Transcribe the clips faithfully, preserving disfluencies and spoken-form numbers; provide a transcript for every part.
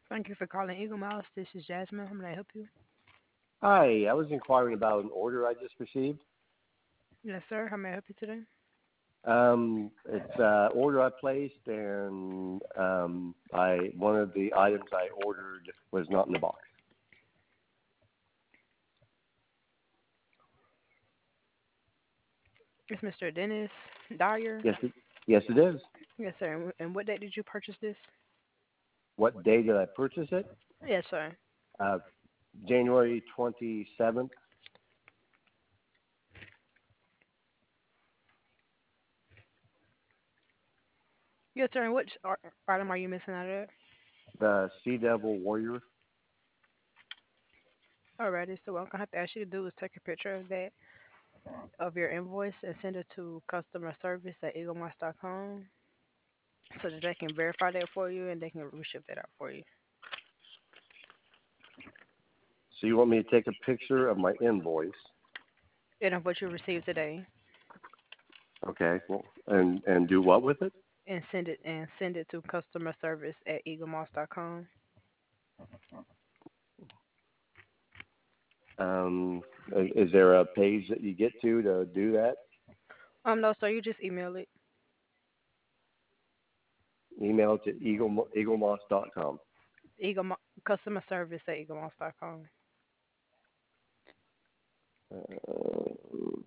Thank you for calling Eagle Mouse. This is Jasmine. How may I help you? Hi, I was inquiring about an order I just received. Yes, sir. How may I help you today? Um, it's uh order I placed, and um, I one of the items I ordered was not in the box. It's Mister Dennis Dyer. Yes, it, yes, it is. Yes, sir. And and what date did you purchase this? What day did I purchase it? Yes, sir. Uh, January twenty seventh. Yes, sir. And which ar- item are you missing out of it? The Sea Devil Warrior. Alrighty. So what I'm gonna have to ask you to do is take a picture of that of your invoice and send it to customer service at eaglemoss dot com so that they can verify that for you and they can reship that out for you. So you want me to take a picture of my invoice? And of what you received today, Okay. Well, and and do what with it? and send it and send it to customer service at eaglemoss dot com. Um, is there a page that you get to to do that? Um, no, sir. You just email it. Email it to eagle eaglemoss dot com. Eagle Mo- customer service at eaglemoss dot com. Uh,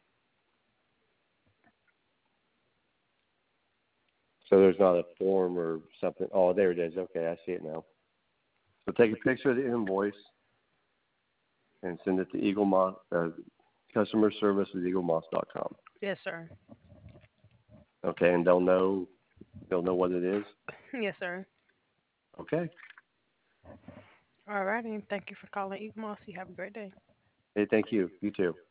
so there's not a form or something. Oh, there it is. Okay, I see it now. So take a picture of the invoice and send it to Eagle Moss, uh, customer service at eaglemoss dot com. Yes, sir. Okay, and they'll know they'll know what it is. Yes, sir. Okay. All right, and thank you for calling Eaglemoss. You have a great day. Hey, thank you. You too.